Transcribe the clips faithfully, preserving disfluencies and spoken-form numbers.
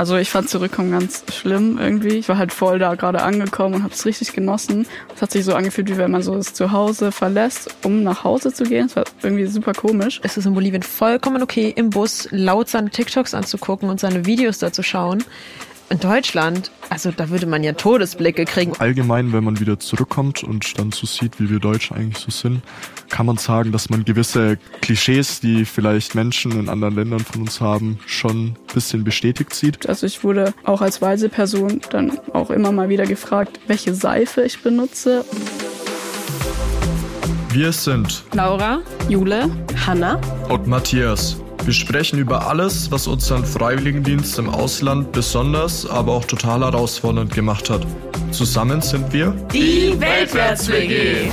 Also ich fand Zurückkommen ganz schlimm irgendwie. Ich war halt voll da gerade angekommen und habe es richtig genossen. Es hat sich so angefühlt, wie wenn man so das Zuhause verlässt, um nach Hause zu gehen. Es war irgendwie super komisch. Es ist in Bolivien vollkommen okay, im Bus laut seine TikToks anzugucken und seine Videos da zu schauen. In Deutschland, also da würde man ja Todesblicke kriegen. Allgemein, wenn man wieder zurückkommt und dann so sieht, wie wir Deutschen eigentlich so sind, kann man sagen, dass man gewisse Klischees, die vielleicht Menschen in anderen Ländern von uns haben, schon ein bisschen bestätigt sieht. Also ich wurde auch als weise Person dann auch immer mal wieder gefragt, welche Seife ich benutze. Wir sind Laura, Jule, Hanna und Matthias. Wir sprechen über alles, was unseren Freiwilligendienst im Ausland besonders, aber auch total herausfordernd gemacht hat. Zusammen sind wir die Weltwärts-W G.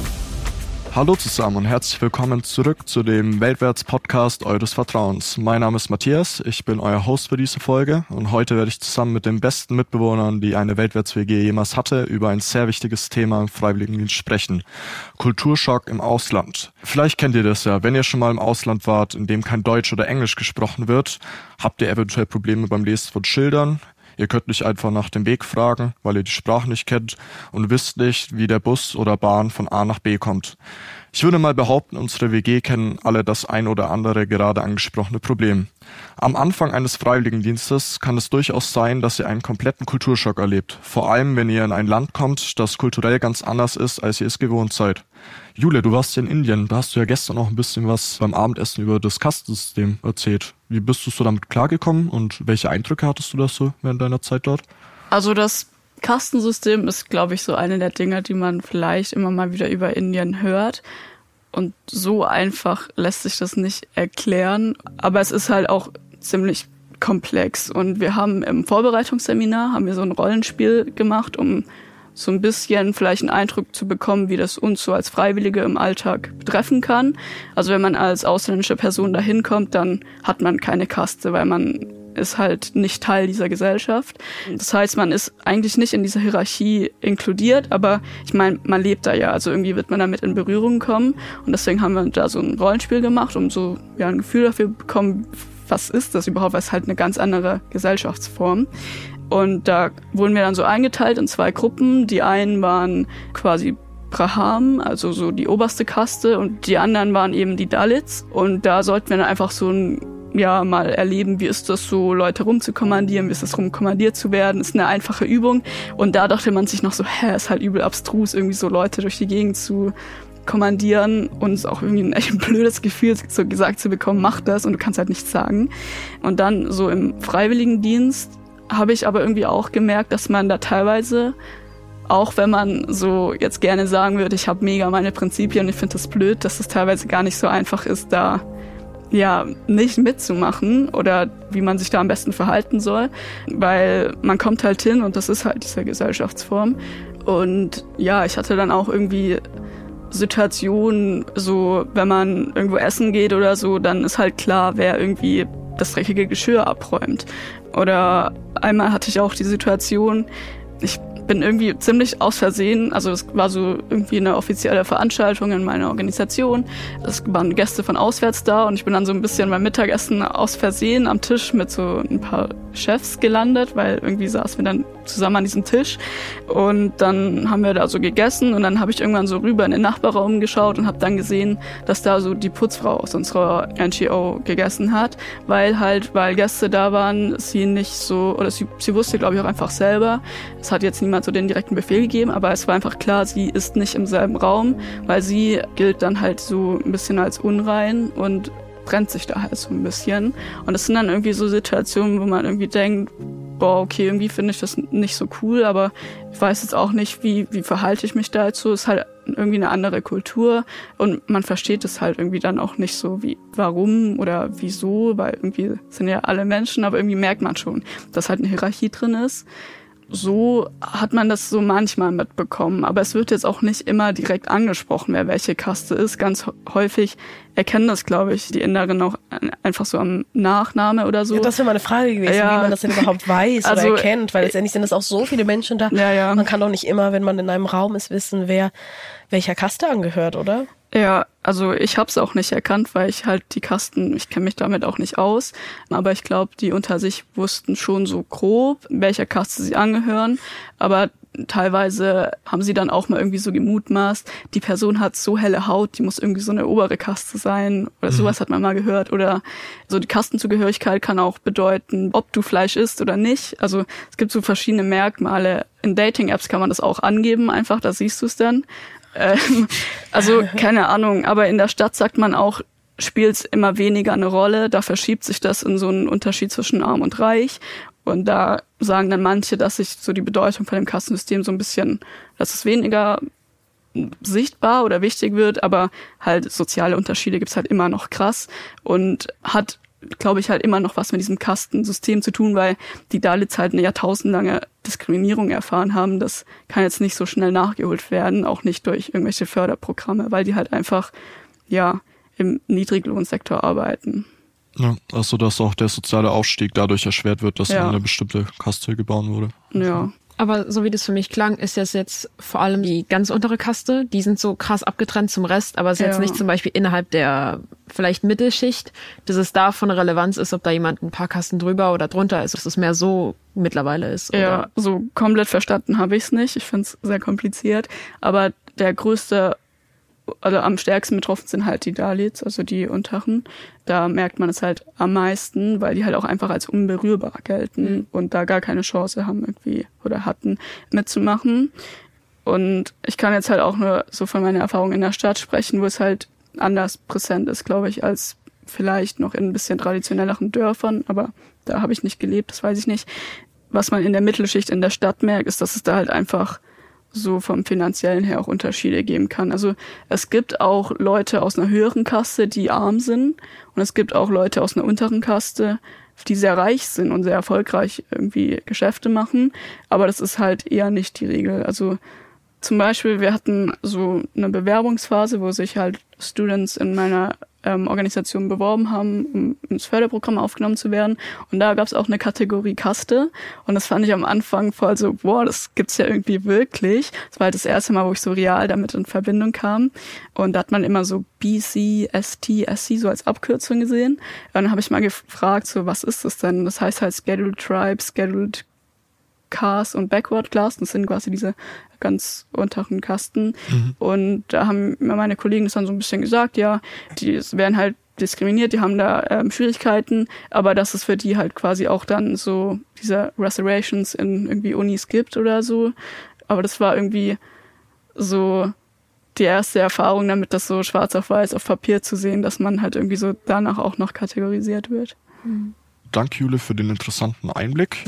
Hallo zusammen und herzlich willkommen zurück zu dem Weltwärts-Podcast eures Vertrauens. Mein Name ist Matthias, ich bin euer Host für diese Folge und heute werde ich zusammen mit den besten Mitbewohnern, die eine Weltwärts-W G jemals hatte, über ein sehr wichtiges Thema im Freiwilligendienst sprechen. Kulturschock im Ausland. Vielleicht kennt ihr das ja, wenn ihr schon mal im Ausland wart, in dem kein Deutsch oder Englisch gesprochen wird, habt ihr eventuell Probleme beim Lesen von Schildern. Ihr könnt nicht einfach nach dem Weg fragen, weil ihr die Sprache nicht kennt und wisst nicht, wie der Bus oder Bahn von A nach B kommt. Ich würde mal behaupten, unsere W G kennen alle das ein oder andere gerade angesprochene Problem. Am Anfang eines Freiwilligendienstes kann es durchaus sein, dass ihr einen kompletten Kulturschock erlebt. Vor allem, wenn ihr in ein Land kommt, das kulturell ganz anders ist, als ihr es gewohnt seid. Jule, du warst ja in Indien. Da hast du ja gestern auch ein bisschen was beim Abendessen über das Kastensystem erzählt. Wie bist du so damit klargekommen und welche Eindrücke hattest du da so während deiner Zeit dort? Also das Kastensystem ist, glaube ich, so eine der Dinge, die man vielleicht immer mal wieder über Indien hört. Und so einfach lässt sich das nicht erklären. Aber es ist halt auch ziemlich komplex. Und wir haben im Vorbereitungsseminar haben wir so ein Rollenspiel gemacht, um so ein bisschen vielleicht einen Eindruck zu bekommen, wie das uns so als Freiwillige im Alltag betreffen kann. Also wenn man als ausländische Person da hinkommt, dann hat man keine Kaste, weil man ist halt nicht Teil dieser Gesellschaft. Das heißt, man ist eigentlich nicht in dieser Hierarchie inkludiert, aber ich meine, man lebt da ja, also irgendwie wird man damit in Berührung kommen. Und deswegen haben wir da so ein Rollenspiel gemacht, um so ja ein Gefühl dafür zu bekommen, was ist das überhaupt, weil es halt eine ganz andere Gesellschaftsform. Und da wurden wir dann so eingeteilt in zwei Gruppen. Die einen waren quasi Brahman, also so die oberste Kaste, und die anderen waren eben die Dalits. Und da sollten wir dann einfach so ein, ja, mal erleben, wie ist das so, Leute rumzukommandieren, wie ist das rumkommandiert zu werden. Ist eine einfache Übung. Und da dachte man sich noch so, hä, ist halt übel abstrus, irgendwie so Leute durch die Gegend zu kommandieren, und es ist auch irgendwie ein echt blödes Gefühl, so gesagt zu bekommen, mach das, und du kannst halt nichts sagen. Und dann so im Freiwilligendienst habe ich aber irgendwie auch gemerkt, dass man da teilweise, auch wenn man so jetzt gerne sagen würde, ich habe mega meine Prinzipien und ich finde das blöd, dass es teilweise gar nicht so einfach ist, da ja nicht mitzumachen oder wie man sich da am besten verhalten soll, weil man kommt halt hin und das ist halt diese Gesellschaftsform. Und ja, ich hatte dann auch irgendwie Situationen, so wenn man irgendwo essen geht oder so, dann ist halt klar, wer irgendwie das dreckige Geschirr abräumt. Oder einmal hatte ich auch die Situation, ich bin irgendwie ziemlich aus Versehen, also es war so irgendwie eine offizielle Veranstaltung in meiner Organisation. Es waren Gäste von auswärts da und ich bin dann so ein bisschen beim Mittagessen aus Versehen am Tisch mit so ein paar Chefs gelandet, weil irgendwie saßen wir dann zusammen an diesem Tisch und dann haben wir da so gegessen und dann habe ich irgendwann so rüber in den Nachbarraum geschaut und habe dann gesehen, dass da so die Putzfrau aus unserer N G O gegessen hat, weil halt, weil Gäste da waren, sie nicht so, oder sie, sie wusste, glaube ich, auch einfach selber, es hat jetzt niemand so den direkten Befehl gegeben, aber es war einfach klar, sie ist nicht im selben Raum, weil sie gilt dann halt so ein bisschen als unrein und brennt sich da halt so ein bisschen. Und das sind dann irgendwie so Situationen, wo man irgendwie denkt, boah, okay, irgendwie finde ich das nicht so cool, aber ich weiß jetzt auch nicht, wie, wie verhalte ich mich dazu. Es ist halt irgendwie eine andere Kultur und man versteht es halt irgendwie dann auch nicht so, wie, warum oder wieso, weil irgendwie sind ja alle Menschen, aber irgendwie merkt man schon, dass halt eine Hierarchie drin ist. So hat man das so manchmal mitbekommen, aber es wird jetzt auch nicht immer direkt angesprochen, wer welche Kaste ist. Ganz häufig erkennen das, glaube ich, die Inderinnen auch einfach so am Nachname oder so. Ja, das wäre mal eine Frage gewesen, ja, wie man das denn überhaupt weiß also, oder erkennt, weil letztendlich sind es auch so viele Menschen da. Ja, ja. Man kann doch nicht immer, wenn man in einem Raum ist, wissen, wer welcher Kaste angehört, oder? Ja, also ich habe es auch nicht erkannt, weil ich halt die Kasten, ich kenne mich damit auch nicht aus, aber ich glaube, die unter sich wussten schon so grob, welcher Kaste sie angehören, aber teilweise haben sie dann auch mal irgendwie so gemutmaßt, die Person hat so helle Haut, die muss irgendwie so eine obere Kaste sein oder mhm. sowas hat man mal gehört. Oder so die Kastenzugehörigkeit kann auch bedeuten, ob du Fleisch isst oder nicht. Also es gibt so verschiedene Merkmale. In Dating-Apps kann man das auch angeben, einfach, da siehst du es dann. Ähm, also keine Ahnung, aber in der Stadt sagt man auch, spielt es immer weniger eine Rolle. Da verschiebt sich das in so einen Unterschied zwischen arm und reich. Und da sagen dann manche, dass sich so die Bedeutung von dem Kastensystem so ein bisschen, dass es weniger sichtbar oder wichtig wird, aber halt soziale Unterschiede gibt's halt immer noch krass und hat, glaube ich, halt immer noch was mit diesem Kastensystem zu tun, weil die Dalits halt eine jahrtausendlange Diskriminierung erfahren haben. Das kann jetzt nicht so schnell nachgeholt werden, auch nicht durch irgendwelche Förderprogramme, weil die halt einfach, ja, im Niedriglohnsektor arbeiten. Ja, also dass auch der soziale Aufstieg dadurch erschwert wird, dass ja. eine bestimmte Kaste geboren wurde. Ja. Aber so wie das für mich klang, ist das jetzt vor allem die ganz untere Kaste. Die sind so krass abgetrennt zum Rest, aber es ist ja. jetzt nicht zum Beispiel innerhalb der vielleicht Mittelschicht, dass es da von Relevanz ist, ob da jemand ein paar Kasten drüber oder drunter ist, dass es mehr so mittlerweile ist. Oder? Ja, so komplett verstanden habe ich es nicht. Ich finde es sehr kompliziert. Aber der größte, also am stärksten betroffen sind halt die Dalits, also die Unteren. Da merkt man es halt am meisten, weil die halt auch einfach als unberührbar gelten mhm. und da gar keine Chance haben irgendwie oder hatten mitzumachen. Und ich kann jetzt halt auch nur so von meiner Erfahrung in der Stadt sprechen, wo es halt anders präsent ist, glaube ich, als vielleicht noch in ein bisschen traditionelleren Dörfern. Aber da habe ich nicht gelebt, das weiß ich nicht. Was man in der Mittelschicht in der Stadt merkt, ist, dass es da halt einfach so vom Finanziellen her auch Unterschiede geben kann. Also es gibt auch Leute aus einer höheren Kaste, die arm sind und es gibt auch Leute aus einer unteren Kaste, die sehr reich sind und sehr erfolgreich irgendwie Geschäfte machen, aber das ist halt eher nicht die Regel. Also zum Beispiel, wir hatten so eine Bewerbungsphase, wo sich halt Students in meiner ähm, Organisation beworben haben, um ins Förderprogramm aufgenommen zu werden. Und da gab es auch eine Kategorie Kaste. Und das fand ich am Anfang voll so, boah, das gibt's ja irgendwie wirklich. Das war halt das erste Mal, wo ich so real damit in Verbindung kam. Und da hat man immer so B C, S T, S C so als Abkürzung gesehen. Und dann habe ich mal gefragt, so was ist das denn? Das heißt halt Scheduled Tribe, Scheduled Caste und Backward Class, das sind quasi diese ganz unteren Kasten. Mhm. Und da haben mir meine Kollegen das dann so ein bisschen gesagt, ja, die werden halt diskriminiert, die haben da ähm, Schwierigkeiten, aber dass es für die halt quasi auch dann so diese Reservations in irgendwie Unis gibt oder so. Aber das war irgendwie so die erste Erfahrung damit, das so schwarz auf weiß auf Papier zu sehen, dass man halt irgendwie so danach auch noch kategorisiert wird. Mhm. Danke, Jule, für den interessanten Einblick.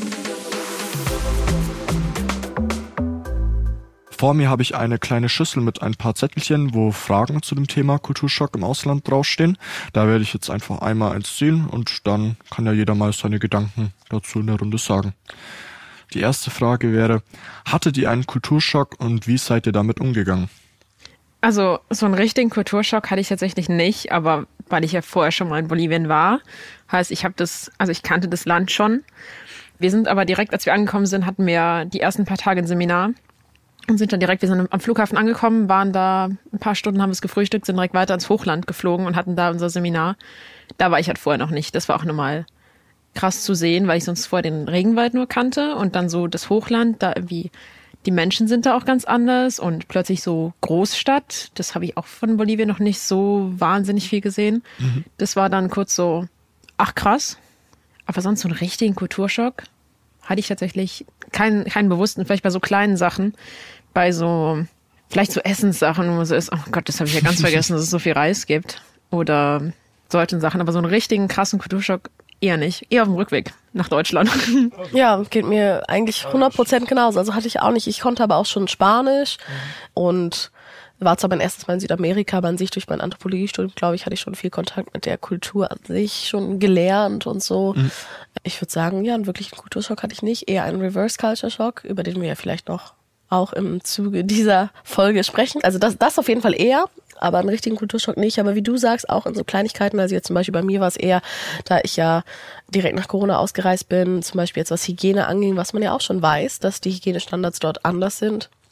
Vor mir habe ich eine kleine Schüssel mit ein paar Zettelchen, wo Fragen zu dem Thema Kulturschock im Ausland draufstehen. Da werde ich jetzt einfach einmal eins ziehen und dann kann ja jeder mal seine Gedanken dazu in der Runde sagen. Die erste Frage wäre, hattet ihr einen Kulturschock und wie seid ihr damit umgegangen? Also so einen richtigen Kulturschock hatte ich tatsächlich nicht, aber weil ich ja vorher schon mal in Bolivien war, heißt ich habe das, also ich kannte das Land schon. Wir sind aber direkt, als wir angekommen sind, hatten wir die ersten paar Tage ein Seminar. Und sind dann direkt, wir sind am Flughafen angekommen, waren da ein paar Stunden, haben es gefrühstückt, sind direkt weiter ins Hochland geflogen und hatten da unser Seminar. Da war ich halt vorher noch nicht. Das war auch nochmal krass zu sehen, weil ich sonst vorher den Regenwald nur kannte und dann so das Hochland, da irgendwie, die Menschen sind da auch ganz anders und plötzlich so Großstadt. Das habe ich auch von Bolivien noch nicht so wahnsinnig viel gesehen. Mhm. Das war dann kurz so, ach krass. Aber sonst so einen richtigen Kulturschock hatte ich tatsächlich keinen, keinen bewussten, vielleicht bei so kleinen Sachen, bei so, vielleicht so Essenssachen, wo so ist, oh Gott, das habe ich ja ganz vergessen, dass es so viel Reis gibt. Oder solchen Sachen, aber so einen richtigen krassen Kulturschock eher nicht. Eher auf dem Rückweg nach Deutschland. Ja, geht mir eigentlich hundert Prozent genauso. Also hatte ich auch nicht. Ich konnte aber auch schon Spanisch und war zwar mein erstes Mal in Südamerika, aber an sich durch mein Anthropologiestudium, glaube ich, hatte ich schon viel Kontakt mit der Kultur an sich schon gelernt und so. Mhm. Ich würde sagen, ja, einen wirklichen Kulturschock hatte ich nicht. Eher einen Reverse-Culture-Schock, über den wir ja vielleicht noch auch im Zuge dieser Folge sprechen. Also das, das auf jeden Fall eher, aber einen richtigen Kulturschock nicht. Aber wie du sagst, auch in so Kleinigkeiten, also jetzt zum Beispiel bei mir war es eher, da ich ja direkt nach Corona ausgereist bin, zum Beispiel jetzt was Hygiene anging, was man ja auch schon weiß, dass die Hygienestandards dort anders sind.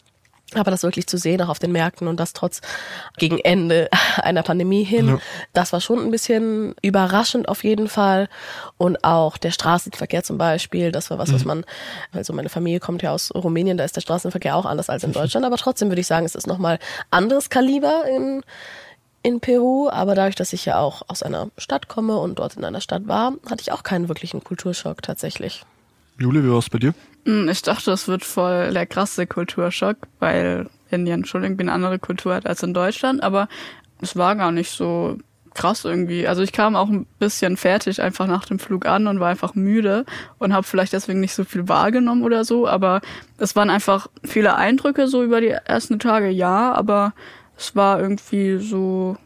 Aber das wirklich zu sehen, auch auf den Märkten und das trotz gegen Ende einer Pandemie hin, ja. Das war schon ein bisschen überraschend auf jeden Fall. Und auch der Straßenverkehr zum Beispiel, das war was, mhm. was man, also meine Familie kommt ja aus Rumänien, da ist der Straßenverkehr auch anders als in Deutschland. Aber trotzdem würde ich sagen, es ist nochmal anderes Kaliber in, in Peru. Aber dadurch, dass ich ja auch aus einer Stadt komme und dort in einer Stadt war, hatte ich auch keinen wirklichen Kulturschock tatsächlich. Juli, wie war es bei dir? Ich dachte, das wird voll der krasse Kulturschock, weil Indien schon irgendwie eine andere Kultur hat als in Deutschland, aber es war gar nicht so krass irgendwie. Also ich kam auch ein bisschen fertig einfach nach dem Flug an und war einfach müde und habe vielleicht deswegen nicht so viel wahrgenommen oder so, aber es waren einfach viele Eindrücke so über die ersten Tage, ja, aber es war irgendwie so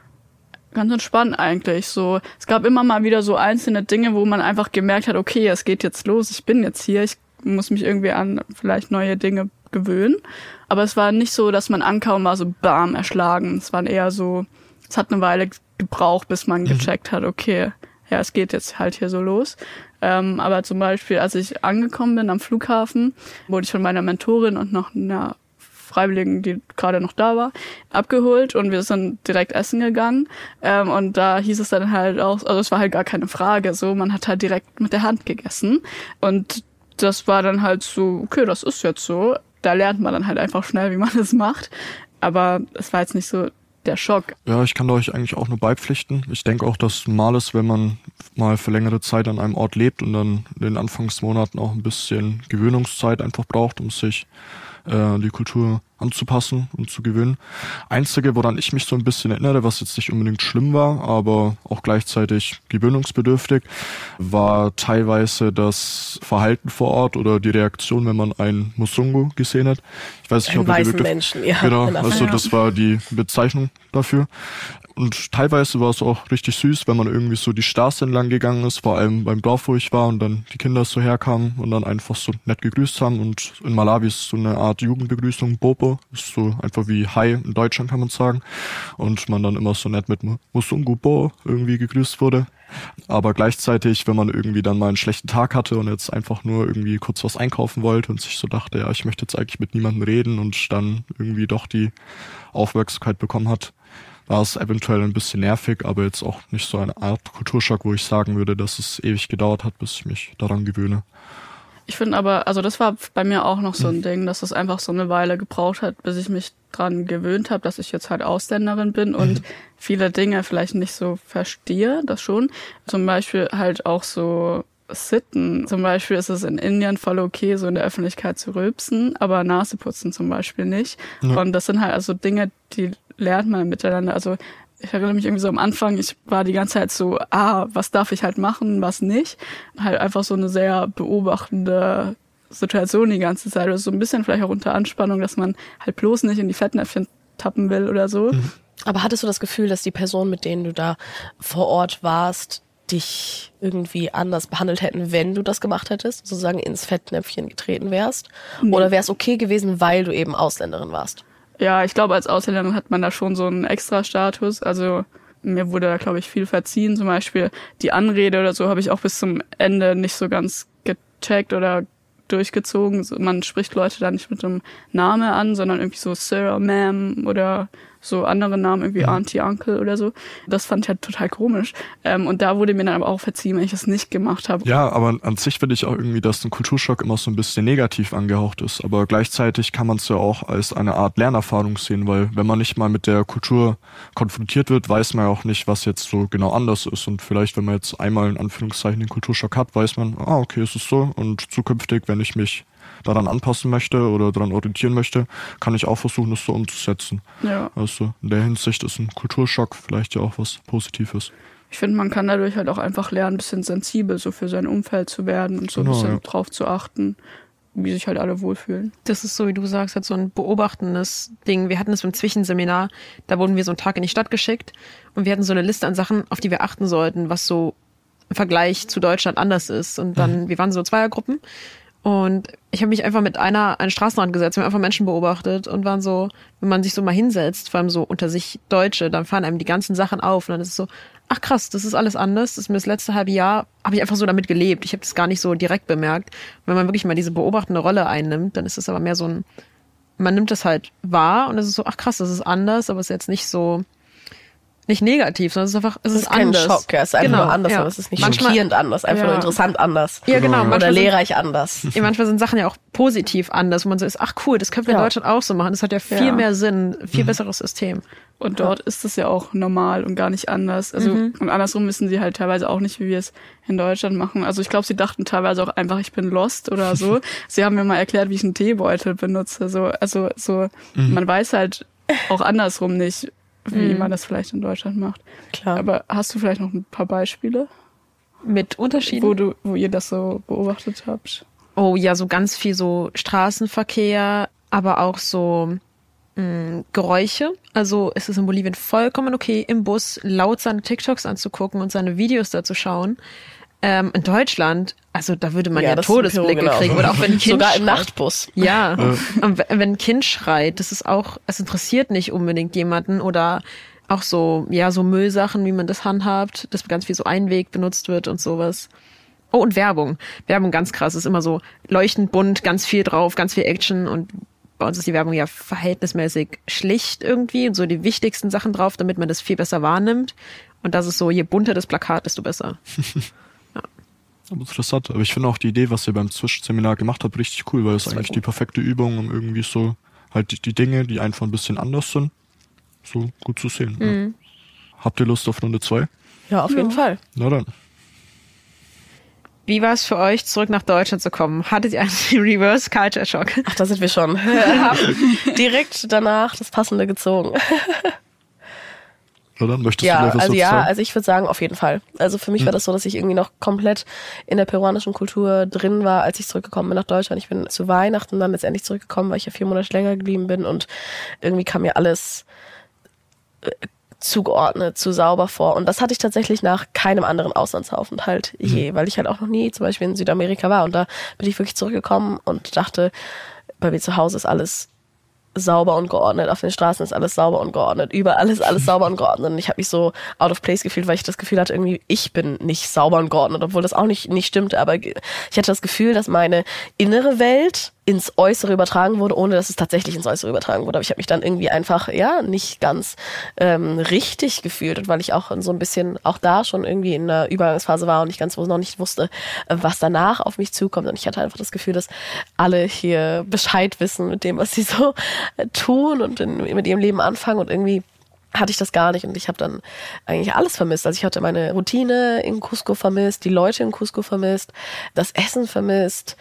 ganz entspannt eigentlich. So, es gab immer mal wieder so einzelne Dinge, wo man einfach gemerkt hat, okay, es geht jetzt los, ich bin jetzt hier, ich muss mich irgendwie an vielleicht neue Dinge gewöhnen. Aber es war nicht so, dass man ankam und war so bam, erschlagen. Es war eher so, es hat eine Weile gebraucht, bis man gecheckt hat, okay, ja, es geht jetzt halt hier so los. Ähm, aber zum Beispiel, als ich angekommen bin am Flughafen, wurde ich von meiner Mentorin und noch einer Freiwilligen, die gerade noch da war, abgeholt und wir sind direkt essen gegangen. Ähm, und da hieß es dann halt auch, also es war halt gar keine Frage, so, man hat halt direkt mit der Hand gegessen. Und das war dann halt so, okay, das ist jetzt so. Da lernt man dann halt einfach schnell, wie man es macht. Aber es war jetzt nicht so der Schock. Ja, ich kann da euch eigentlich auch nur beipflichten. Ich denke auch, dass normal ist, wenn man mal für längere Zeit an einem Ort lebt und dann in den Anfangsmonaten auch ein bisschen Gewöhnungszeit einfach braucht, um sich äh, die Kultur anzupassen und zu gewöhnen. Einzige, woran ich mich so ein bisschen erinnere, was jetzt nicht unbedingt schlimm war, aber auch gleichzeitig gewöhnungsbedürftig, war teilweise das Verhalten vor Ort oder die Reaktion, wenn man einen Musungu gesehen hat. Ich weiß nicht, ob ihr die Begriff... Menschen, ja. Genau, also das war die Bezeichnung dafür. Und teilweise war es auch richtig süß, wenn man irgendwie so die Straße entlang gegangen ist, vor allem beim Dorf, wo ich war, und dann die Kinder so herkamen und dann einfach so nett gegrüßt haben. Und in Malawi ist so eine Art Jugendbegrüßung, Bobo, ist so einfach wie Hi in Deutschland, kann man sagen. Und man dann immer so nett mit Musungu Bo irgendwie gegrüßt wurde. Aber gleichzeitig, wenn man irgendwie dann mal einen schlechten Tag hatte und jetzt einfach nur irgendwie kurz was einkaufen wollte und sich so dachte, ja, ich möchte jetzt eigentlich mit niemandem reden und dann irgendwie doch die Aufmerksamkeit bekommen hat, war es eventuell ein bisschen nervig, aber jetzt auch nicht so eine Art Kulturschock, wo ich sagen würde, dass es ewig gedauert hat, bis ich mich daran gewöhne. Ich finde aber, also das war bei mir auch noch so ein Ding, dass es einfach so eine Weile gebraucht hat, bis ich mich dran gewöhnt habe, dass ich jetzt halt Ausländerin bin und viele Dinge vielleicht nicht so verstehe, das schon. Zum Beispiel halt auch so Sitten. Zum Beispiel ist es in Indien voll okay, so in der Öffentlichkeit zu rülpsen, aber Nase putzen zum Beispiel nicht. Ja. Und das sind halt also Dinge, die lernt man miteinander. Also ich erinnere mich irgendwie so am Anfang, ich war die ganze Zeit so, ah, was darf ich halt machen, was nicht. Halt einfach so eine sehr beobachtende Situation die ganze Zeit. Also so ein bisschen vielleicht auch unter Anspannung, dass man halt bloß nicht in die Fettnäpfchen tappen will oder so. Mhm. Aber hattest du das Gefühl, dass die Personen, mit denen du da vor Ort warst, dich irgendwie anders behandelt hätten, wenn du das gemacht hättest, sozusagen ins Fettnäpfchen getreten wärst? Nee. Oder wäre es okay gewesen, weil du eben Ausländerin warst? Ja, ich glaube, als Ausländerin hat man da schon so einen Extra-Status. Also mir wurde da, glaube ich, viel verziehen. Zum Beispiel die Anrede oder so habe ich auch bis zum Ende nicht so ganz gecheckt oder durchgezogen. Man spricht Leute da nicht mit einem Namen an, sondern irgendwie so Sir, Ma'am oder so andere Namen, irgendwie mhm. Auntie, Uncle oder so. Das fand ich halt total komisch. Ähm, und da wurde mir dann aber auch verziehen, wenn ich das nicht gemacht habe. Ja, aber an sich finde ich auch irgendwie, dass ein Kulturschock immer so ein bisschen negativ angehaucht ist. Aber gleichzeitig kann man es ja auch als eine Art Lernerfahrung sehen, weil wenn man nicht mal mit der Kultur konfrontiert wird, weiß man ja auch nicht, was jetzt so genau anders ist. Und vielleicht, wenn man jetzt einmal in Anführungszeichen den Kulturschock hat, weiß man, ah, okay, es ist so. Und zukünftig, wenn ich mich daran anpassen möchte oder daran orientieren möchte, kann ich auch versuchen, das so umzusetzen. Ja. Also in der Hinsicht ist ein Kulturschock vielleicht ja auch was Positives. Ich finde, man kann dadurch halt auch einfach lernen, ein bisschen sensibel so für sein Umfeld zu werden und so genau, ein bisschen ja. drauf zu achten, wie sich halt alle wohlfühlen. Das ist so, wie du sagst, halt so ein beobachtendes Ding. Wir hatten es beim Zwischenseminar, da wurden wir so einen Tag in die Stadt geschickt und wir hatten so eine Liste an Sachen, auf die wir achten sollten, was so im Vergleich zu Deutschland anders ist. Und dann, mhm. wir waren so Zweiergruppen. Und ich habe mich einfach mit einer an den Straßenrand gesetzt, wir haben einfach Menschen beobachtet und waren so, wenn man sich so mal hinsetzt, vor allem so unter sich Deutsche, dann fallen einem die ganzen Sachen auf und dann ist es so, ach krass, das ist alles anders. Das ist mir das letzte halbe Jahr, habe ich einfach so damit gelebt. Ich habe das gar nicht so direkt bemerkt. Und wenn man wirklich mal diese beobachtende Rolle einnimmt, dann ist es aber mehr so ein man nimmt das halt wahr und es ist so, ach krass, das ist anders, aber es ist jetzt nicht so, nicht negativ, sondern es ist einfach, es ist, ist kein anders. Schock, ja, es ist einfach genau, nur anders, ja. aber es ist nicht manchmal, schockierend anders, einfach ja. nur interessant anders. Ja, genau. Oder Oder sind, lehrreich anders. ja, manchmal sind Sachen ja auch positiv anders, wo man so ist, ach cool, das können wir Ja. in Deutschland auch so machen. Das hat ja viel Ja. mehr Sinn, viel Mhm. besseres System. Und dort ist es ja auch normal und gar nicht anders. Also Mhm. und andersrum wissen sie halt teilweise auch nicht, wie wir es in Deutschland machen. Also ich glaube, sie dachten teilweise auch einfach, ich bin lost oder so. Sie haben mir mal erklärt, wie ich einen Teebeutel benutze. So, also so, Mhm. man weiß halt auch andersrum nicht, wie Mhm. man das vielleicht in Deutschland macht. Klar. Aber hast du vielleicht noch ein paar Beispiele, Mit Unterschieden. wo du, wo ihr das so beobachtet habt? Oh ja, so ganz viel so Straßenverkehr, aber auch so mh, Geräusche. Also es ist in Bolivien vollkommen okay, im Bus laut seine TikToks anzugucken und seine Videos da zu schauen. Ähm, in Deutschland, also da würde man ja, Ja, das ist im Todesblicke Büro, genau. kriegen. Oder auch wenn ein Kind Sogar im schreit. Nachtbus. Ja, und w- wenn ein Kind schreit, das ist auch, es interessiert nicht unbedingt jemanden oder auch so, ja, so Müllsachen, wie man das handhabt, dass ganz viel so Einweg benutzt wird und sowas. Oh, und Werbung. Werbung ganz krass, ist immer so leuchtend bunt, ganz viel drauf, ganz viel Action und bei uns ist die Werbung ja verhältnismäßig schlicht irgendwie und so die wichtigsten Sachen drauf, damit man das viel besser wahrnimmt. Und das ist so, je bunter das Plakat, desto besser. Interessant, aber ich finde auch die Idee, was ihr beim Zwischenseminar gemacht habt, richtig cool, weil es eigentlich die perfekte Übung, um irgendwie so halt die, die Dinge, die einfach ein bisschen anders sind, so gut zu sehen. Mhm. Ja. Habt ihr Lust auf Runde zwei? Ja, auf jeden Fall. Na dann. Wie war es für euch, zurück nach Deutschland zu kommen? Hattet ihr einen Reverse Culture Shock? Ach, da sind wir schon. Haben direkt danach das Passende gezogen. Na dann, möchtest du Ja, gleich was also dazu ja, sagen? also ich würde sagen, auf jeden Fall. Also für mich Mhm. war das so, dass ich irgendwie noch komplett in der peruanischen Kultur drin war, als ich zurückgekommen bin nach Deutschland. Ich bin zu Weihnachten dann letztendlich zurückgekommen, weil ich ja vier Monate länger geblieben bin und irgendwie kam mir alles äh, zugeordnet, zu sauber vor. Und das hatte ich tatsächlich nach keinem anderen Auslandsaufenthalt je, weil ich halt auch noch nie zum Beispiel in Südamerika war. Und da bin ich wirklich zurückgekommen und dachte, bei mir zu Hause ist alles sauber und geordnet, auf den Straßen ist alles sauber und geordnet, überall ist alles sauber und geordnet und ich habe mich so out of place gefühlt, weil ich das Gefühl hatte, irgendwie ich bin nicht sauber und geordnet, obwohl das auch nicht nicht stimmte, aber ich hatte das Gefühl, dass meine innere Welt ins Äußere übertragen wurde, ohne dass es tatsächlich ins Äußere übertragen wurde. Aber ich habe mich dann irgendwie einfach, ja, nicht ganz ähm, richtig gefühlt. Und weil ich auch so ein bisschen, auch da schon irgendwie in einer Übergangsphase war und ich ganz noch nicht wusste, was danach auf mich zukommt. Und ich hatte einfach das Gefühl, dass alle hier Bescheid wissen mit dem, was sie so tun und in, mit ihrem Leben anfangen. Und irgendwie hatte ich das gar nicht und ich habe dann eigentlich alles vermisst. Also ich hatte meine Routine in Cusco vermisst, die Leute in Cusco vermisst, das Essen vermisst.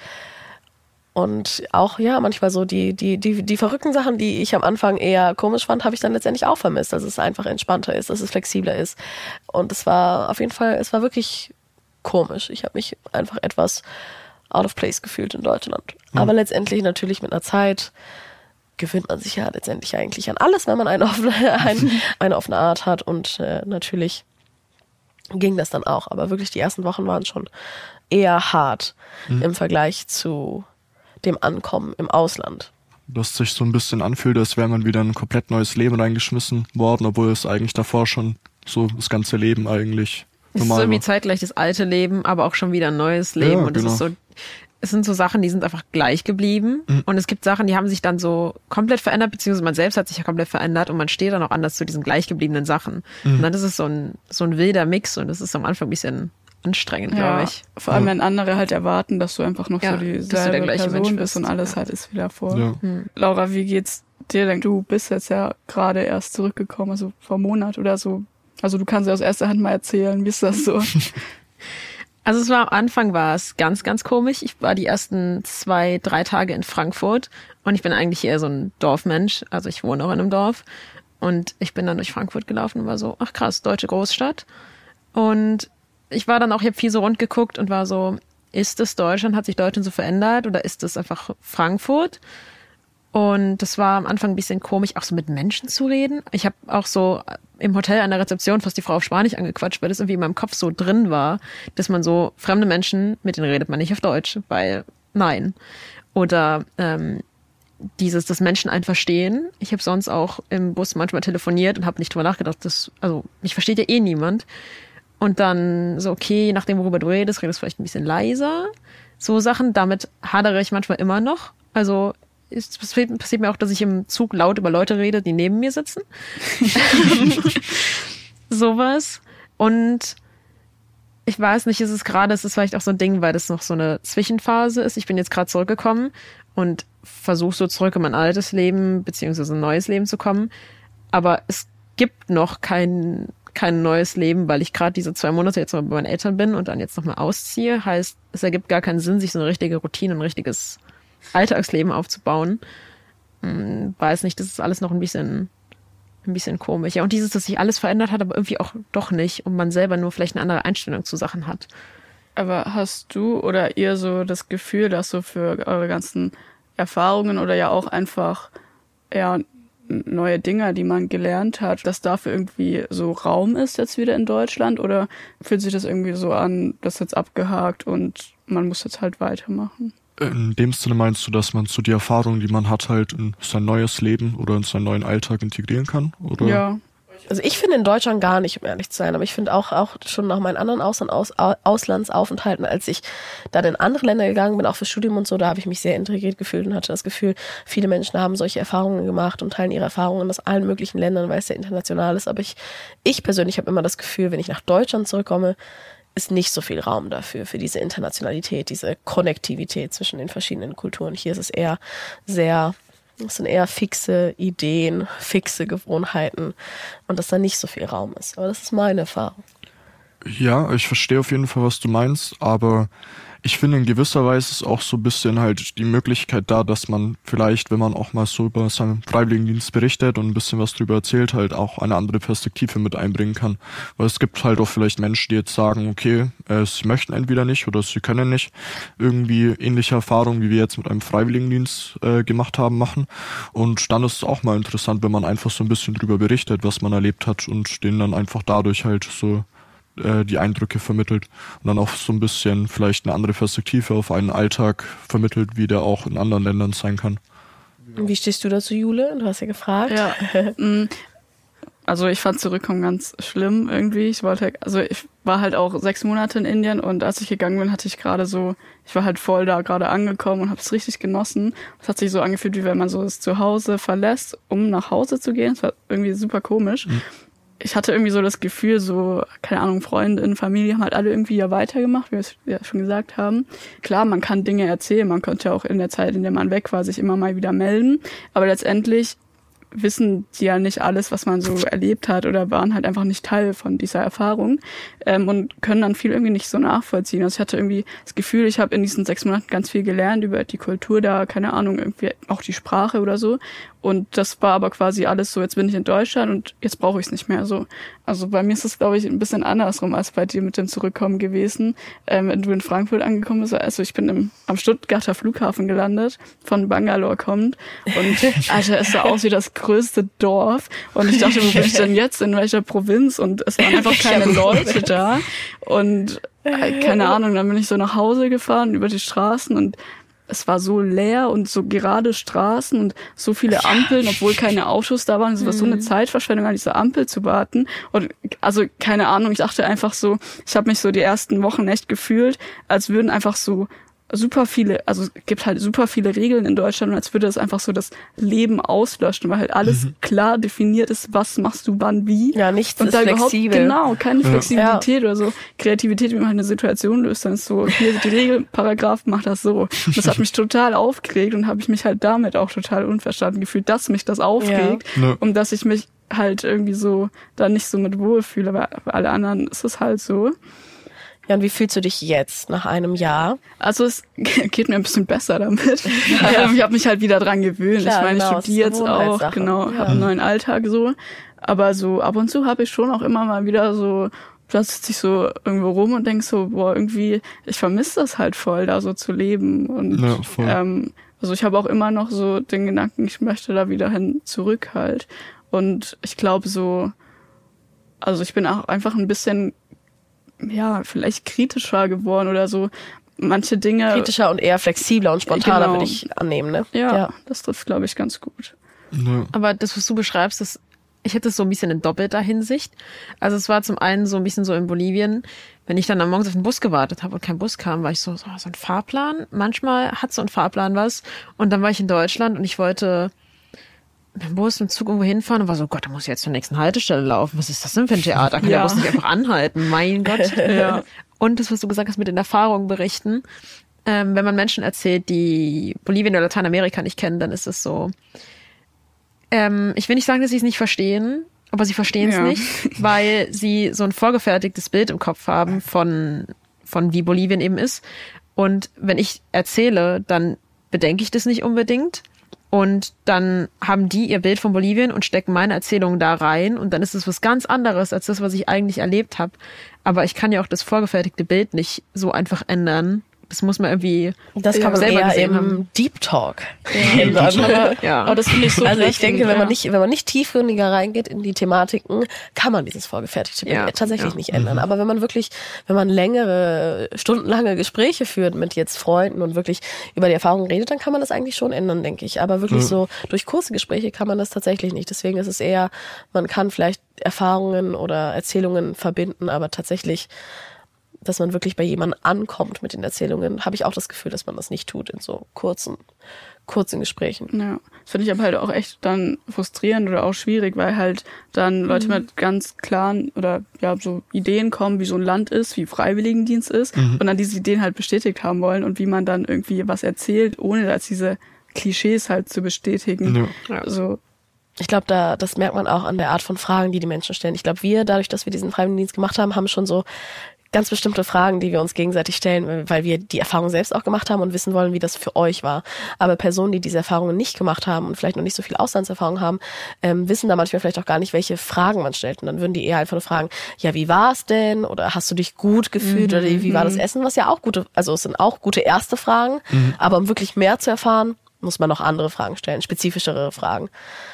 Und auch, ja, manchmal so die, die, die, die verrückten Sachen, die ich am Anfang eher komisch fand, habe ich dann letztendlich auch vermisst, dass es einfach entspannter ist, dass es flexibler ist. Und es war auf jeden Fall, es war wirklich komisch. Ich habe mich einfach etwas out of place gefühlt in Deutschland. Mhm. Aber letztendlich natürlich mit einer Zeit gewöhnt man sich ja letztendlich eigentlich an alles, wenn man eine offene, ein, eine offene Art hat. Und äh, natürlich ging das dann auch. Aber wirklich die ersten Wochen waren schon eher hart mhm. im Vergleich zu dem Ankommen im Ausland. Dass sich so ein bisschen anfühlt, als wäre man wieder in ein komplett neues Leben reingeschmissen worden, obwohl es eigentlich davor schon so das ganze Leben eigentlich normal war. Es ist so wie zeitgleich das alte Leben, aber auch schon wieder ein neues Leben. Ja, und es genau. ist so, es sind so Sachen, die sind einfach gleich geblieben. Mhm. Und es gibt Sachen, die haben sich dann so komplett verändert, beziehungsweise man selbst hat sich ja komplett verändert und man steht dann auch anders zu diesen gleich gebliebenen Sachen. Mhm. Und dann ist es so ein, so ein wilder Mix und das ist am Anfang ein bisschen anstrengend, ja, glaube ich. Vor allem, ja. wenn andere halt erwarten, dass du einfach noch ja, so dieselbe Person bist und alles ja. halt ist wieder vor. Ja. Hm. Laura, wie geht's dir denn? Du bist jetzt ja gerade erst zurückgekommen, also vor einem Monat oder so. Also du kannst ja aus erster Hand mal erzählen, wie ist das so? Also es war am Anfang war es ganz, ganz komisch. Ich war die ersten zwei, drei Tage in Frankfurt und ich bin eigentlich eher so ein Dorfmensch. Also ich wohne auch in einem Dorf und ich bin dann durch Frankfurt gelaufen und war so, ach krass, deutsche Großstadt. Und ich war dann auch, ich habe viel so rund geguckt und war so, ist das Deutschland, hat sich Deutschland so verändert oder ist das einfach Frankfurt? Und das war am Anfang ein bisschen komisch, auch so mit Menschen zu reden. Ich habe auch so im Hotel an der Rezeption fast die Frau auf Spanisch angequatscht, weil das irgendwie in meinem Kopf so drin war, dass man so fremde Menschen, mit denen redet man nicht auf Deutsch, weil nein. Oder ähm, dieses, dass Menschen einen verstehen. Ich habe sonst auch im Bus manchmal telefoniert und habe nicht drüber nachgedacht, dass, also mich versteht ja eh niemand. Und dann so, okay, je nachdem, worüber du redest, redest du vielleicht ein bisschen leiser. So Sachen, damit hadere ich manchmal immer noch. Also es passiert, passiert mir auch, dass ich im Zug laut über Leute rede, die neben mir sitzen. Sowas. Und ich weiß nicht, ist es gerade, es ist vielleicht auch so ein Ding, weil das noch so eine Zwischenphase ist. Ich bin jetzt gerade zurückgekommen und versuche so zurück in mein altes Leben beziehungsweise ein neues Leben zu kommen. Aber es gibt noch kein, kein neues Leben, weil ich gerade diese zwei Monate jetzt mal bei meinen Eltern bin und dann jetzt nochmal ausziehe. Heißt, es ergibt gar keinen Sinn, sich so eine richtige Routine, ein richtiges Alltagsleben aufzubauen. Hm, weiß nicht, das ist alles noch ein bisschen... ein bisschen komisch. Ja, und dieses, dass sich alles verändert hat, aber irgendwie auch doch nicht und man selber nur vielleicht eine andere Einstellung zu Sachen hat. Aber hast du oder ihr so das Gefühl, dass so für eure ganzen Erfahrungen oder ja auch einfach ja, neue Dinge, die man gelernt hat, dass dafür irgendwie so Raum ist jetzt wieder in Deutschland? Oder fühlt sich das irgendwie so an, das ist jetzt abgehakt und man muss jetzt halt weitermachen? In dem Sinne meinst du, dass man so die Erfahrungen, die man hat, halt in sein neues Leben oder in seinen neuen Alltag integrieren kann? Oder? Ja. Also ich finde in Deutschland gar nicht, um ehrlich zu sein, aber ich finde auch, auch schon nach meinen anderen Ausland, Aus, Auslandsaufenthalten, als ich dann in andere Länder gegangen bin, auch fürs Studium und so, da habe ich mich sehr integriert gefühlt und hatte das Gefühl, viele Menschen haben solche Erfahrungen gemacht und teilen ihre Erfahrungen aus allen möglichen Ländern, weil es sehr international ist. Aber ich, ich persönlich habe immer das Gefühl, wenn ich nach Deutschland zurückkomme, ist nicht so viel Raum dafür, für diese Internationalität, diese Konnektivität zwischen den verschiedenen Kulturen. Hier ist es eher sehr, es sind eher fixe Ideen, fixe Gewohnheiten und dass da nicht so viel Raum ist. Aber das ist meine Erfahrung. Ja, ich verstehe auf jeden Fall, was du meinst, aber ich finde, in gewisser Weise ist auch so ein bisschen halt die Möglichkeit da, dass man vielleicht, wenn man auch mal so über seinen Freiwilligendienst berichtet und ein bisschen was drüber erzählt, halt auch eine andere Perspektive mit einbringen kann. Weil es gibt halt auch vielleicht Menschen, die jetzt sagen, okay, äh, sie möchten entweder nicht oder sie können nicht irgendwie ähnliche Erfahrungen, wie wir jetzt mit einem Freiwilligendienst äh, gemacht haben, machen. Und dann ist es auch mal interessant, wenn man einfach so ein bisschen drüber berichtet, was man erlebt hat und denen dann einfach dadurch halt so die Eindrücke vermittelt und dann auch so ein bisschen vielleicht eine andere Perspektive auf einen Alltag vermittelt, wie der auch in anderen Ländern sein kann. Wie stehst du dazu, Jule? Du hast ja gefragt. Ja, also ich fand Zurückkommen ganz schlimm irgendwie. Ich wollte, also ich war halt auch sechs Monate in Indien und als ich gegangen bin, hatte ich gerade so, ich war halt voll da gerade angekommen und habe es richtig genossen. Es hat sich so angefühlt, wie wenn man so das Zuhause verlässt, um nach Hause zu gehen. Es war irgendwie super komisch. Mhm. Ich hatte irgendwie so das Gefühl, so, keine Ahnung, Freundinnen, Familie haben halt alle irgendwie ja weitergemacht, wie wir es ja schon gesagt haben. Klar, man kann Dinge erzählen, man konnte ja auch in der Zeit, in der man weg war, sich immer mal wieder melden. Aber letztendlich wissen die ja nicht alles, was man so erlebt hat oder waren halt einfach nicht Teil von dieser Erfahrung ähm, und können dann viel irgendwie nicht so nachvollziehen. Also ich hatte irgendwie das Gefühl, ich habe in diesen sechs Monaten ganz viel gelernt über die Kultur da, keine Ahnung, irgendwie auch die Sprache oder so. Und das war aber quasi alles so, jetzt bin ich in Deutschland und jetzt brauche ich es nicht mehr so. Also bei mir ist es, glaube ich, ein bisschen andersrum als bei dir mit dem Zurückkommen gewesen. Ähm, wenn du in Frankfurt angekommen bist, also ich bin im, am Stuttgarter Flughafen gelandet, von Bangalore kommend. Und Alter, es sah aus wie das größte Dorf. Und ich dachte, wo bin ich denn jetzt, in welcher Provinz? Und es waren einfach keine Leute da. Und äh, keine Ahnung, dann bin ich so nach Hause gefahren über die Straßen und es war so leer und so gerade Straßen und so viele Ampeln, obwohl keine Autos da waren. Es war so eine Zeitverschwendung, an dieser Ampel zu warten. Und also keine Ahnung, ich dachte einfach so, ich habe mich so die ersten Wochen echt gefühlt, als würden einfach so super viele, also es gibt halt super viele Regeln in Deutschland und als würde das einfach so das Leben auslöschen, weil halt alles mhm. klar definiert ist, was machst du wann wie. Ja, nichts und ist da flexibel. Genau, keine ja. Flexibilität ja. oder so. Kreativität, wie man eine Situation löst, dann ist so, hier sind die Regeln, Paragraph, mach das so. Das hat mich total aufgeregt und habe ich mich halt damit auch total unverstanden gefühlt, dass mich das aufregt ja. und dass ich mich halt irgendwie so da nicht so mit wohlfühle, weil bei alle anderen ist es halt so. Ja, und wie fühlst du dich jetzt nach einem Jahr? Also es geht mir ein bisschen besser damit. Ja. Ich habe mich halt wieder dran gewöhnt. Klar, ich meine, genau, ich studiere jetzt auch, genau, ja. habe einen neuen Alltag so. Aber so ab und zu habe ich schon auch immer mal wieder so, da sitze ich so irgendwo rum und denke so, boah, irgendwie, ich vermisse das halt voll, da so zu leben. Und ja, voll. ähm, also ich habe auch immer noch so den Gedanken, ich möchte da wieder hin zurück halt. Und ich glaube so, also ich bin auch einfach ein bisschen ja, vielleicht kritischer geworden oder so. Manche Dinge... Kritischer und eher flexibler und spontaner, genau. würde ich annehmen, ne? Ja, ja. Das trifft, glaube ich, ganz gut. Ja. Aber das, was du beschreibst, das, ich hätte es so ein bisschen in doppelter Hinsicht. Also es war zum einen so ein bisschen so in Bolivien, wenn ich dann am Morgen auf den Bus gewartet habe und kein Bus kam, war ich so, so, so ein Fahrplan. Manchmal hat so ein Fahrplan was. Und dann war ich in Deutschland und ich wollte mit dem Bus, mit dem Zug irgendwo hinfahren und war so, Gott, da muss ich jetzt zur nächsten Haltestelle laufen. Was ist das denn für ein Theater? Kann ja. der Bus nicht einfach anhalten? Mein Gott. Ja. Und das, was du gesagt hast mit den Erfahrungen berichten. Ähm, wenn man Menschen erzählt, die Bolivien oder Lateinamerika nicht kennen, dann ist es so, ähm, ich will nicht sagen, dass sie es nicht verstehen, aber sie verstehen es ja. nicht, weil sie so ein vorgefertigtes Bild im Kopf haben von, von wie Bolivien eben ist. Und wenn ich erzähle, dann bedenke ich das nicht unbedingt. Und dann haben die ihr Bild von Bolivien und stecken meine Erzählungen da rein. Und dann ist es was ganz anderes als das, was ich eigentlich erlebt habe. Aber ich kann ja auch das vorgefertigte Bild nicht so einfach ändern. Das muss man irgendwie Das kann man selber eher gesehen im haben. Deep Talk Ja. ändern. Aber, Ja. aber das finde ich so Also ich treffend, denke, wenn ja. man nicht, wenn man nicht tiefgründiger reingeht in die Thematiken, kann man dieses vorgefertigte Bild Ja. tatsächlich Ja. nicht ändern. Aber wenn man wirklich, wenn man längere, stundenlange Gespräche führt mit jetzt Freunden und wirklich über die Erfahrungen redet, dann kann man das eigentlich schon ändern, denke ich. Aber wirklich Ja. so durch kurze Gespräche kann man das tatsächlich nicht. Deswegen ist es eher, man kann vielleicht Erfahrungen oder Erzählungen verbinden, aber tatsächlich, dass man wirklich bei jemandem ankommt mit den Erzählungen, habe ich auch das Gefühl, dass man das nicht tut in so kurzen, kurzen Gesprächen. Ja, das finde ich aber halt auch echt dann frustrierend oder auch schwierig, weil halt dann Leute Mhm. mit ganz klaren oder ja so Ideen kommen, wie so ein Land ist, wie Freiwilligendienst ist Mhm. und dann diese Ideen halt bestätigt haben wollen und wie man dann irgendwie was erzählt, ohne dass diese Klischees halt zu bestätigen. Ja. Ja. Also Ich glaube, da das merkt man auch an der Art von Fragen, die die Menschen stellen. Ich glaube, wir, dadurch, dass wir diesen Freiwilligendienst gemacht haben, haben schon so ganz bestimmte Fragen, die wir uns gegenseitig stellen, weil wir die Erfahrung selbst auch gemacht haben und wissen wollen, wie das für euch war. Aber Personen, die diese Erfahrungen nicht gemacht haben und vielleicht noch nicht so viel Auslandserfahrung haben, ähm, wissen da manchmal vielleicht auch gar nicht, welche Fragen man stellt. Und dann würden die eher einfach nur fragen, ja, wie war es denn? Oder hast du dich gut gefühlt? Mhm. Oder wie war das Essen? Was ja auch gute, also es sind auch gute erste Fragen. Mhm. Aber um wirklich mehr zu erfahren, muss man noch andere Fragen stellen, spezifischere Fragen.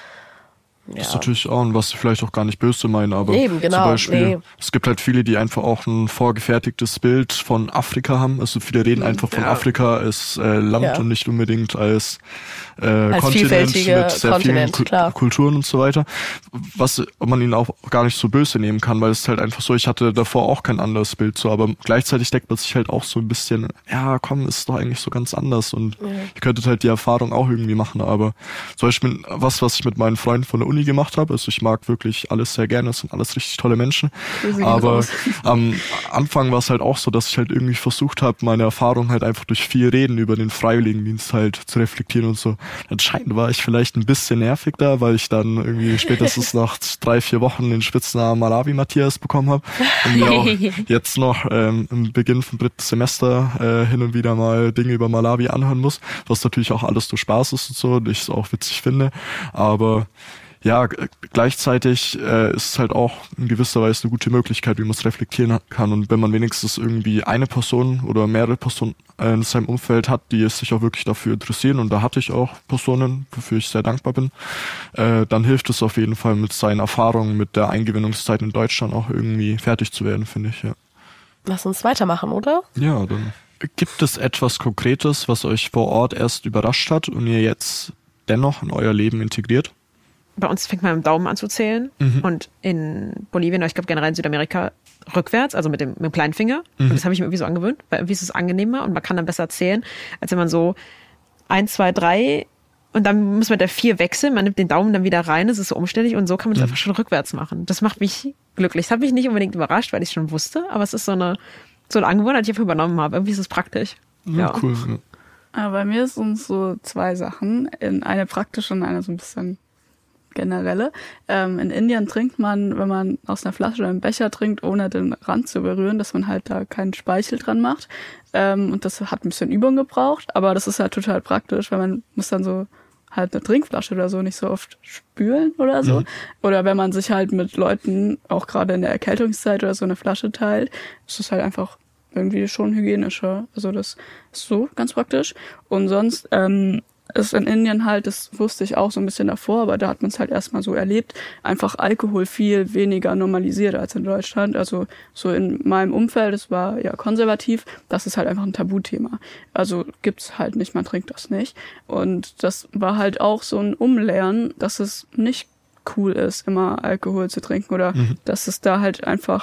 Das ist natürlich auch, und was sie vielleicht auch gar nicht böse meinen, aber Eben, genau, zum Beispiel, nee. es gibt halt viele, die einfach auch ein vorgefertigtes Bild von Afrika haben. Also viele reden einfach von Ja. Afrika als äh, Land Ja. und nicht unbedingt als, äh, Kontinent vielfältiger mit sehr Kontinent, vielen klar. Ku- Kulturen und so weiter. Was man ihnen auch gar nicht so böse nehmen kann, weil es ist halt einfach so, ich hatte davor auch kein anderes Bild so, aber gleichzeitig denkt man sich halt auch so ein bisschen, ja komm, ist doch eigentlich so ganz anders und Ja. ihr könntet halt die Erfahrung auch irgendwie machen, aber zum Beispiel was, was ich mit meinen Freunden von der Uni gemacht habe, also ich mag wirklich alles sehr gerne, es sind alles richtig tolle Menschen, Grüße gehen aber raus. am Anfang war es halt auch so, dass ich halt irgendwie versucht habe, meine Erfahrung halt einfach durch viel Reden über den Freiwilligendienst halt zu reflektieren und so. Anscheinend war ich vielleicht ein bisschen nervig da, weil ich dann irgendwie spätestens nach drei, vier Wochen den Spitznamen Malawi Matthias bekommen habe und mir auch jetzt noch ähm, im Beginn vom dritten Semester äh, hin und wieder mal Dinge über Malawi anhören muss, was natürlich auch alles durch Spaß ist und so, und ich es auch witzig finde, aber ja, g- gleichzeitig äh, ist es halt auch in gewisser Weise eine gute Möglichkeit, wie man es reflektieren kann. Und wenn man wenigstens irgendwie eine Person oder mehrere Personen äh, in seinem Umfeld hat, die es sich auch wirklich dafür interessieren, und da hatte ich auch Personen, wofür ich sehr dankbar bin, äh, dann hilft es auf jeden Fall mit seinen Erfahrungen mit der Eingewöhnungszeit in Deutschland auch irgendwie fertig zu werden, finde ich, ja. Lass uns weitermachen, oder? Ja, dann gibt es etwas Konkretes, was euch vor Ort erst überrascht hat und ihr jetzt dennoch in euer Leben integriert? Bei uns fängt man mit dem Daumen an zu zählen Mhm. und in Bolivien, oder ich glaube generell in Südamerika, rückwärts, also mit dem, mit dem kleinen Finger. Mhm. Und das habe ich mir irgendwie so angewöhnt, weil irgendwie ist es angenehmer und man kann dann besser zählen, als wenn man so eins, zwei, drei und dann muss man der vier wechseln, man nimmt den Daumen dann wieder rein, das ist so umständlich und so kann man das Mhm. einfach schon rückwärts machen. Das macht mich glücklich. Das hat mich nicht unbedingt überrascht, weil ich es schon wusste, aber es ist so eine, so eine Angewohnheit, die ich einfach übernommen habe. Irgendwie ist es praktisch. Ja, cool. Ja. Aber bei mir sind es so zwei Sachen, in eine praktische und eine so ein bisschen generelle. Ähm, in Indien trinkt man, wenn man aus einer Flasche oder einem Becher trinkt, ohne den Rand zu berühren, dass man halt da keinen Speichel dran macht. Ähm, und das hat ein bisschen Übung gebraucht, aber das ist halt total praktisch, weil man muss dann so halt eine Trinkflasche oder so nicht so oft spülen oder so. Mhm. Oder wenn man sich halt mit Leuten, auch gerade in der Erkältungszeit oder so, eine Flasche teilt, ist es halt einfach irgendwie schon hygienischer. Also das ist so ganz praktisch. Und sonst ähm, ist in Indien halt, das wusste ich auch so ein bisschen davor, aber da hat man es halt erstmal so erlebt, einfach Alkohol viel weniger normalisiert als in Deutschland. Also so in meinem Umfeld, es war ja konservativ, das ist halt einfach ein Tabuthema. Also gibt's halt nicht, man trinkt das nicht. Und das war halt auch so ein Umlernen, dass es nicht cool ist, immer Alkohol zu trinken oder Mhm. dass es da halt einfach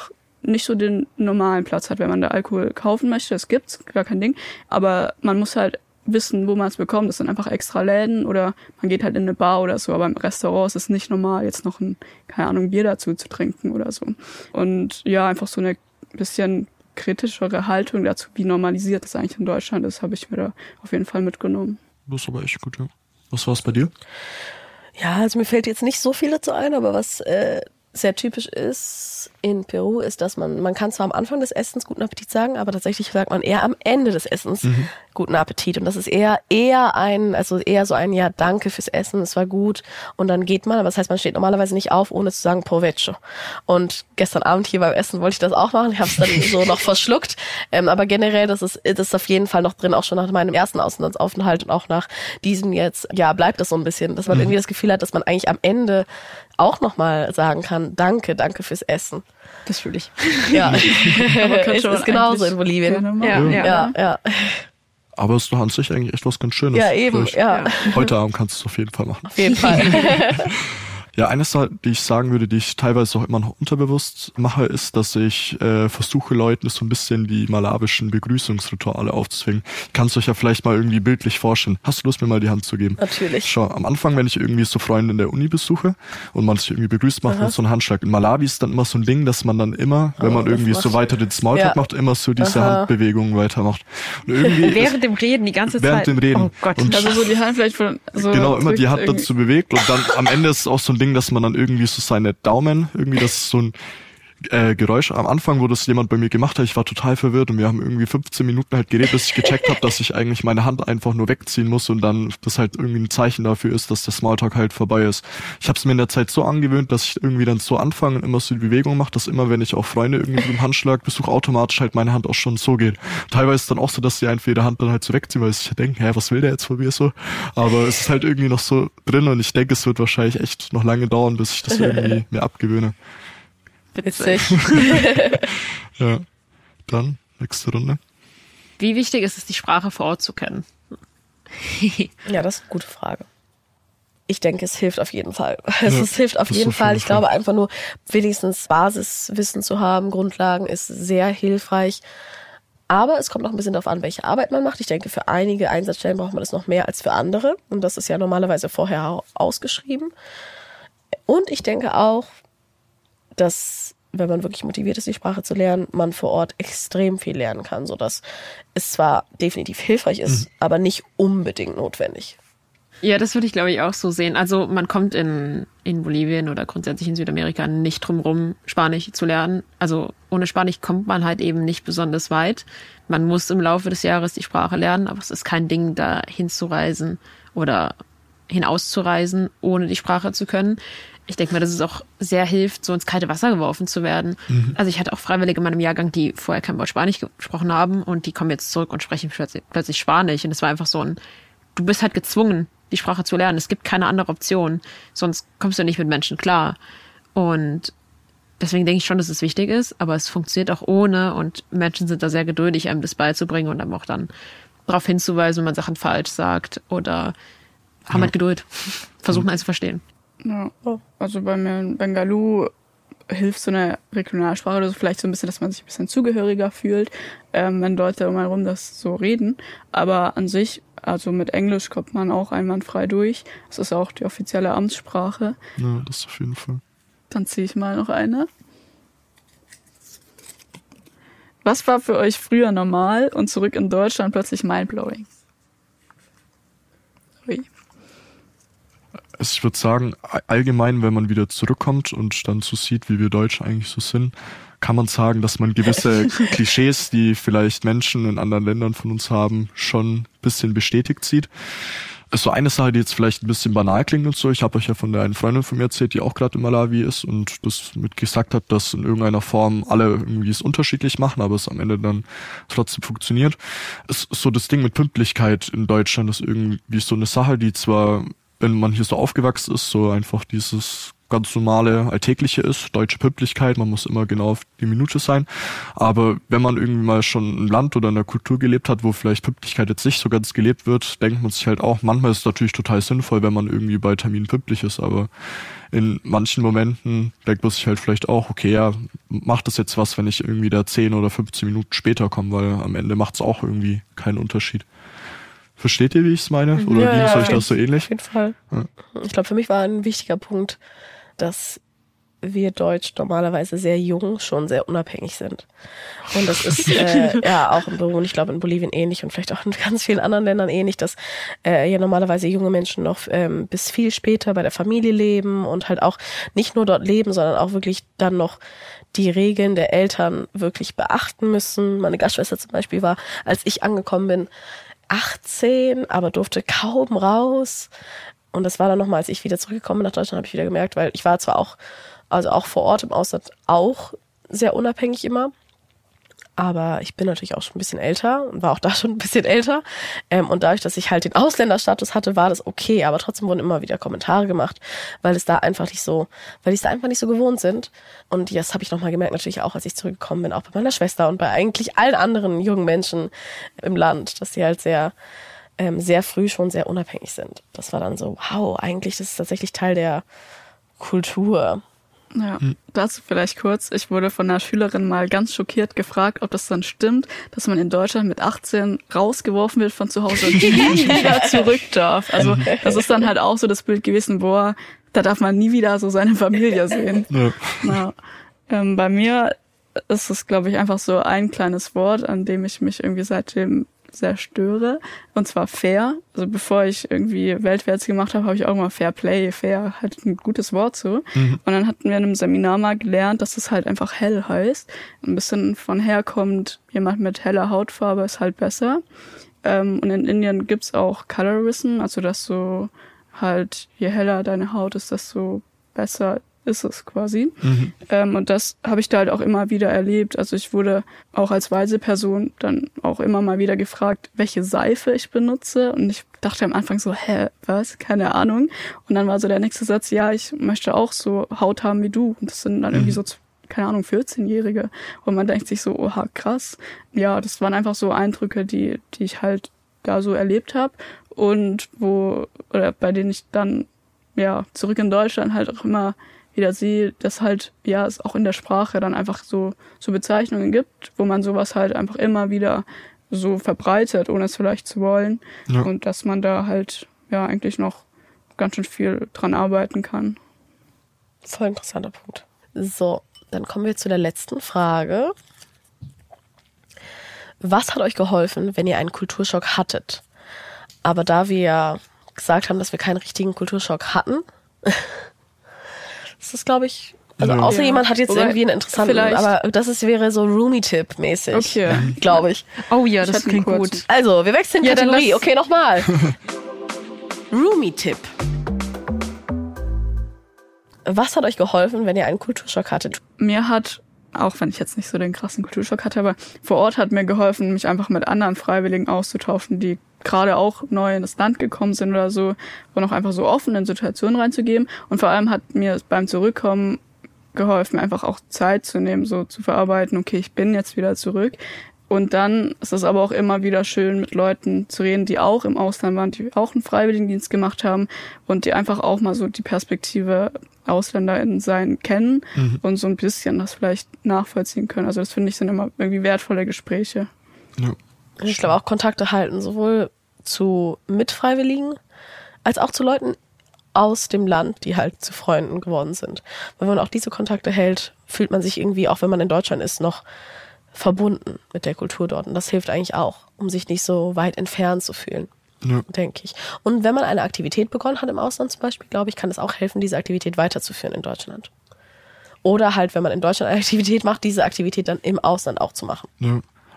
nicht so den normalen Platz hat, wenn man da Alkohol kaufen möchte. Das gibt's, gar kein Ding. Aber man muss halt wissen, wo man es bekommt. Das sind einfach extra Läden oder man geht halt in eine Bar oder so. Aber im Restaurant ist es nicht normal, jetzt noch ein, keine Ahnung, Bier dazu zu trinken oder so. Und ja, einfach so eine bisschen kritischere Haltung dazu, wie normalisiert das eigentlich in Deutschland ist, habe ich mir da auf jeden Fall mitgenommen. Das ist aber echt gut, ja. Was war es bei dir? Ja, also mir fällt jetzt nicht so viel dazu ein, aber was äh, sehr typisch ist in Peru, ist, dass man, man kann zwar am Anfang des Essens guten Appetit sagen, aber tatsächlich sagt man eher am Ende des Essens mhm. guten Appetit. Und das ist eher, eher ein, also eher so ein, ja, danke fürs Essen, es war gut. Und dann geht man, aber das heißt, man steht normalerweise nicht auf, ohne zu sagen Provecho. Und gestern Abend hier beim Essen wollte ich das auch machen, ich habe es dann so noch verschluckt. Ähm, aber generell, das ist, das ist auf jeden Fall noch drin, auch schon nach meinem ersten Auslandsaufenthalt und auch nach diesem jetzt, ja, bleibt das so ein bisschen, dass man mhm. irgendwie das Gefühl hat, dass man eigentlich am Ende auch nochmal sagen kann, danke, danke fürs Essen. Das fühle ich. Ja, aber es ist genauso in Bolivien. Ja, ja, ja, ja. Aber es ist doch an sich eigentlich echt was ganz Schönes. Ja, eben, Vielleicht ja. Heute Abend kannst du es auf jeden Fall machen. Auf jeden Fall. Ja, eine Sache, die ich sagen würde, die ich teilweise auch immer noch unterbewusst mache, ist, dass ich äh, versuche, Leuten so ein bisschen die malawischen Begrüßungsrituale aufzuzwingen. Ich kann es euch ja vielleicht mal irgendwie bildlich vorstellen. Hast du Lust, mir mal die Hand zu geben? Natürlich. Schau, am Anfang, wenn ich irgendwie so Freunde in der Uni besuche und man sich irgendwie begrüßt, macht man so einen Handschlag. In Malawi ist dann immer so ein Ding, dass man dann immer, wenn oh, man irgendwie so weiter den Smalltalk ja. macht, immer so diese Aha. Handbewegungen weitermacht. Und irgendwie während dem Reden die ganze während Zeit. dem Reden. Oh Gott. Und Also so die Hand vielleicht von so genau, immer die Hand irgendwie. dazu bewegt und dann am Ende ist es auch so ein Ding, dass man dann irgendwie so seine Daumen, irgendwie das ist so ein äh, Geräusch. Am Anfang, wo das jemand bei mir gemacht hat, ich war total verwirrt und wir haben irgendwie fünfzehn Minuten halt geredet, bis ich gecheckt habe, dass ich eigentlich meine Hand einfach nur wegziehen muss und dann das halt irgendwie ein Zeichen dafür ist, dass der Smalltalk halt vorbei ist. Ich habe es mir in der Zeit so angewöhnt, dass ich irgendwie dann so anfange und immer so die Bewegung mache, dass immer, wenn ich auch Freunde irgendwie mit dem Handschlag besuche, automatisch halt meine Hand auch schon so geht. Teilweise ist dann auch so, dass die einfach ihre Hand dann halt so wegziehen, weil ich denke, hä, was will der jetzt von mir so? Aber es ist halt irgendwie noch so drin und ich denke, es wird wahrscheinlich echt noch lange dauern, bis ich das irgendwie mir abgewöhne. Witzig. Ja, dann nächste Runde. Wie wichtig ist es, die Sprache vor Ort zu kennen? Ja, das ist eine gute Frage. Ich denke, es hilft auf jeden Fall. Es Ja, es hilft auf das jeden auf Fall. jeden Ich Fall. glaube, einfach nur wenigstens Basiswissen zu haben, Grundlagen, ist sehr hilfreich. Aber es kommt auch ein bisschen darauf an, welche Arbeit man macht. Ich denke, für einige Einsatzstellen braucht man das noch mehr als für andere. Und das ist ja normalerweise vorher auch ausgeschrieben. Und ich denke auch, dass, wenn man wirklich motiviert ist, die Sprache zu lernen, man vor Ort extrem viel lernen kann, sodass es zwar definitiv hilfreich ist, mhm. aber nicht unbedingt notwendig. Ja, das würde ich, glaube ich, auch so sehen. Also man kommt in, in Bolivien oder grundsätzlich in Südamerika nicht drum rum, Spanisch zu lernen. Also ohne Spanisch kommt man halt eben nicht besonders weit. Man muss im Laufe des Jahres die Sprache lernen, aber es ist kein Ding, da hinzureisen oder hinauszureisen, ohne die Sprache zu können. Ich denke mal, dass es auch sehr hilft, so ins kalte Wasser geworfen zu werden. Mhm. Also ich hatte auch Freiwillige in meinem Jahrgang, die vorher kein Wort Spanisch gesprochen haben und die kommen jetzt zurück und sprechen plötzlich, plötzlich Spanisch. Und es war einfach so ein, du bist halt gezwungen, die Sprache zu lernen. Es gibt keine andere Option, sonst kommst du nicht mit Menschen klar. Und deswegen denke ich schon, dass es wichtig ist, aber es funktioniert auch ohne und Menschen sind da sehr geduldig, einem das beizubringen und einem auch dann darauf hinzuweisen, wenn man Sachen falsch sagt oder haben Ja. halt Geduld, versuchen einen zu verstehen. Ja, also bei mir in Bengalu hilft so eine Regionalsprache oder so vielleicht so ein bisschen, dass man sich ein bisschen zugehöriger fühlt, ähm, wenn Leute um einen herum das so reden. Aber an sich, also mit Englisch kommt man auch einwandfrei durch. Das ist auch die offizielle Amtssprache. Ja, das auf jeden Fall. Dann ziehe ich mal noch eine. Was war für euch früher normal und zurück in Deutschland plötzlich mindblowing? Ui. Also ich würde sagen, allgemein, wenn man wieder zurückkommt und dann so sieht, wie wir Deutschen eigentlich so sind, kann man sagen, dass man gewisse Klischees, die vielleicht Menschen in anderen Ländern von uns haben, schon ein bisschen bestätigt sieht. Also eine Sache, die jetzt vielleicht ein bisschen banal klingt und so, ich habe euch ja von der einen Freundin von mir erzählt, die auch gerade in Malawi ist und das mit gesagt hat, dass in irgendeiner Form alle irgendwie es unterschiedlich machen, aber es am Ende dann trotzdem funktioniert. Es ist so das Ding mit Pünktlichkeit in Deutschland, ist irgendwie so eine Sache, die zwar, wenn man hier so aufgewachsen ist, so einfach dieses ganz normale, alltägliche ist, deutsche Pünktlichkeit, man muss immer genau auf die Minute sein. Aber wenn man irgendwie mal schon im Land oder in einer Kultur gelebt hat, wo vielleicht Pünktlichkeit jetzt nicht so ganz gelebt wird, denkt man sich halt auch, manchmal ist es natürlich total sinnvoll, wenn man irgendwie bei Terminen pünktlich ist, aber in manchen Momenten denkt man sich halt vielleicht auch, okay, ja, macht das jetzt was, wenn ich irgendwie da zehn oder fünfzehn Minuten später komme, weil am Ende macht es auch irgendwie keinen Unterschied. Versteht ihr, wie ich es meine? Oder ja, ging es ja, euch das so ähnlich? Auf jeden Fall. Ja. Ich glaube, für mich war ein wichtiger Punkt, dass wir Deutsch normalerweise sehr jung schon sehr unabhängig sind. Und das ist äh, ja auch in Peru, ich glaube in Bolivien ähnlich und vielleicht auch in ganz vielen anderen Ländern ähnlich, dass äh, ja normalerweise junge Menschen noch ähm, bis viel später bei der Familie leben und halt auch nicht nur dort leben, sondern auch wirklich dann noch die Regeln der Eltern wirklich beachten müssen. Meine Gastschwester zum Beispiel war, als ich angekommen bin, achtzehn, aber durfte kaum raus. Und das war dann nochmal, als ich wieder zurückgekommen bin nach Deutschland, habe ich wieder gemerkt, weil ich war zwar auch, also auch vor Ort im Ausland auch sehr unabhängig immer, aber ich bin natürlich auch schon ein bisschen älter und war auch da schon ein bisschen älter. Ähm, und dadurch, dass ich halt den Ausländerstatus hatte, war das okay, aber trotzdem wurden immer wieder Kommentare gemacht, weil es da einfach nicht so, weil die es da einfach nicht so gewohnt sind. Und das habe ich nochmal gemerkt, natürlich auch, als ich zurückgekommen bin, auch bei meiner Schwester und bei eigentlich allen anderen jungen Menschen im Land, dass die halt sehr, ähm, sehr früh schon sehr unabhängig sind. Das war dann so, wow, eigentlich, das ist tatsächlich Teil der Kultur. Ja, dazu vielleicht kurz. Ich wurde von einer Schülerin mal ganz schockiert gefragt, ob das dann stimmt, dass man in Deutschland mit achtzehn rausgeworfen wird von zu Hause und nie wieder zurück darf. Also das ist dann halt auch so das Bild gewesen, boah, da darf man nie wieder so seine Familie sehen. Ja. Ja. Ähm, bei mir ist es, glaube ich, einfach so ein kleines Wort, an dem ich mich irgendwie seitdem sehr störe, und zwar fair. Also bevor ich irgendwie Weltwärts gemacht habe, habe ich auch mal Fair Play, fair, halt ein gutes Wort so. Mhm. Und dann hatten wir in einem Seminar mal gelernt, dass es halt einfach hell heißt. Ein bisschen von herkommt, jemand mit heller Hautfarbe ist halt besser. Ähm, und in Indien gibt's auch Colorism, also dass so halt, je heller deine Haut ist, desto besser ist es quasi. Mhm. Ähm, und das habe ich da halt auch immer wieder erlebt. Also ich wurde auch als weise Person dann auch immer mal wieder gefragt, welche Seife ich benutze. Und ich dachte am Anfang so, hä, was? Keine Ahnung. Und dann war so der nächste Satz, ja, ich möchte auch so Haut haben wie du. Und das sind dann mhm. irgendwie so, keine Ahnung, vierzehnjährige. Und man denkt sich so, oha, krass. Ja, das waren einfach so Eindrücke, die, die ich halt da so erlebt habe. Und wo, oder bei denen ich dann, ja, zurück in Deutschland halt auch immer wieder sehe, dass halt, ja, es auch in der Sprache dann einfach so, so Bezeichnungen gibt, wo man sowas halt einfach immer wieder so verbreitet, ohne es vielleicht zu wollen. Ja. Und dass man da halt, ja, eigentlich noch ganz schön viel dran arbeiten kann. Voll interessanter Punkt. So, dann kommen wir zu der letzten Frage. Was hat euch geholfen, wenn ihr einen Kulturschock hattet? Aber da wir ja gesagt haben, dass wir keinen richtigen Kulturschock hatten, das ist, glaube ich, also ja. außer ja. jemand hat jetzt Oder irgendwie einen interessanten, vielleicht. Aber das ist, wäre so Roomie-Tipp-mäßig, okay. glaube ich. Oh ja, das klingt gut. Also, wir wechseln ja, Kategorie. Okay, nochmal. Roomie-Tipp. Was hat euch geholfen, wenn ihr einen Kulturschock hattet? Mir hat, auch wenn ich jetzt nicht so den krassen Kulturschock hatte, aber vor Ort hat mir geholfen, mich einfach mit anderen Freiwilligen auszutauschen, die gerade auch neu in das Land gekommen sind oder so, und auch einfach so offen in Situationen reinzugeben. Und vor allem hat mir beim Zurückkommen geholfen, einfach auch Zeit zu nehmen, so zu verarbeiten, okay, ich bin jetzt wieder zurück. Und dann ist es aber auch immer wieder schön, mit Leuten zu reden, die auch im Ausland waren, die auch einen Freiwilligendienst gemacht haben und die einfach auch mal so die Perspektive AusländerInnen sein kennen mhm. und so ein bisschen das vielleicht nachvollziehen können. Also das finde ich sind immer irgendwie wertvolle Gespräche. Ja. Ich glaube auch Kontakte halten, sowohl zu Mitfreiwilligen als auch zu Leuten aus dem Land, die halt zu Freunden geworden sind. Weil wenn man auch diese Kontakte hält, fühlt man sich irgendwie, auch wenn man in Deutschland ist, noch verbunden mit der Kultur dort. Und das hilft eigentlich auch, um sich nicht so weit entfernt zu fühlen, ja. denke ich. Und wenn man eine Aktivität begonnen hat im Ausland zum Beispiel, glaube ich, kann es auch helfen, diese Aktivität weiterzuführen in Deutschland. Oder halt, wenn man in Deutschland eine Aktivität macht, diese Aktivität dann im Ausland auch zu machen. Ja.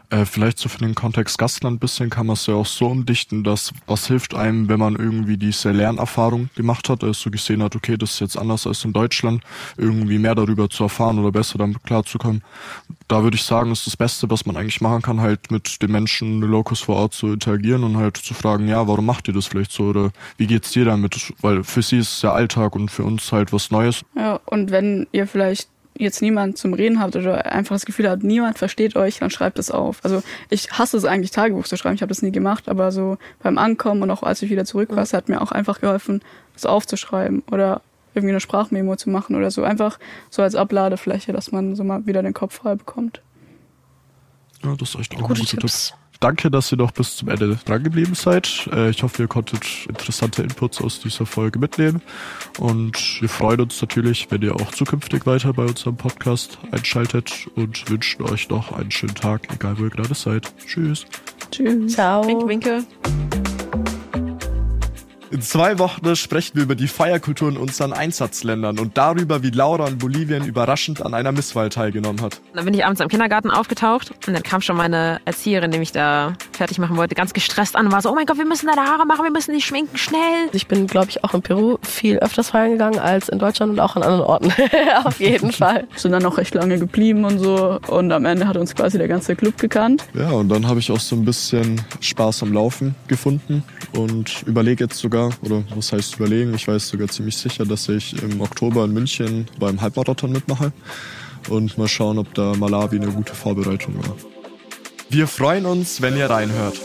Äh, vielleicht so für den Kontext Gastland ein bisschen kann man es ja auch so umdichten, dass was hilft einem, wenn man irgendwie diese Lernerfahrung gemacht hat, also gesehen hat, okay, das ist jetzt anders als in Deutschland, irgendwie mehr darüber zu erfahren oder besser damit klarzukommen. Da würde ich sagen, ist das Beste, was man eigentlich machen kann, halt mit den Menschen, den Locals vor Ort zu interagieren und halt zu fragen, ja, warum macht ihr das vielleicht so oder wie geht's dir damit? Weil für sie ist es ja Alltag und für uns halt was Neues. Ja, und wenn ihr vielleicht jetzt niemand zum Reden habt oder einfach das Gefühl habt, niemand versteht euch, dann schreibt es auf. Also ich hasse es eigentlich, Tagebuch zu schreiben. Ich habe das nie gemacht, aber so beim Ankommen und auch als ich wieder zurück war, es hat mir auch einfach geholfen, das aufzuschreiben oder irgendwie eine Sprachmemo zu machen oder so. Einfach so als Abladefläche, dass man so mal wieder den Kopf frei bekommt. Ja, das ist echt auch ein Gute guter Tipps. Tipp. Danke, dass ihr noch bis zum Ende dran geblieben seid. Ich hoffe, ihr konntet interessante Inputs aus dieser Folge mitnehmen. Und wir freuen uns natürlich, wenn ihr auch zukünftig weiter bei unserem Podcast einschaltet und wünschen euch noch einen schönen Tag, egal wo ihr gerade seid. Tschüss. Tschüss. Ciao. Winke, winke. In zwei Wochen sprechen wir über die Feierkultur in unseren Einsatzländern und darüber, wie Laura in Bolivien überraschend an einer Misswahl teilgenommen hat. Dann bin ich abends im Kindergarten aufgetaucht und dann kam schon meine Erzieherin, die mich da fertig machen wollte, ganz gestresst an und war so, oh mein Gott, wir müssen deine Haare machen, wir müssen die schminken, schnell. Ich bin, glaube ich, auch in Peru viel öfters feiern gegangen als in Deutschland und auch an anderen Orten. Auf jeden Fall. Sind dann noch recht lange geblieben und so und am Ende hat uns quasi der ganze Club gekannt. Ja, und dann habe ich auch so ein bisschen Spaß am Laufen gefunden und überlege jetzt sogar, oder was heißt überlegen, ich weiß sogar ziemlich sicher, dass ich im Oktober in München beim Halbmarathon mitmache und mal schauen, ob da Malawi eine gute Vorbereitung war. Wir freuen uns, wenn ihr reinhört.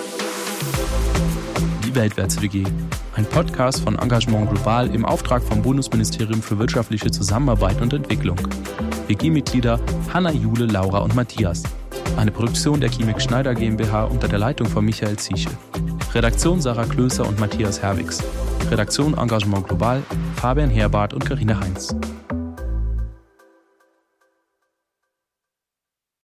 Die Weltwärts-W G, ein Podcast von Engagement Global im Auftrag vom Bundesministerium für wirtschaftliche Zusammenarbeit und Entwicklung. W G-Mitglieder Hanna, Jule, Laura und Matthias. Eine Produktion der Chemik Schneider GmbH unter der Leitung von Michael Ziesche. Redaktion Sarah Klöser und Matthias Herwigs. Redaktion Engagement Global Fabian Herbart und Carina Heinz.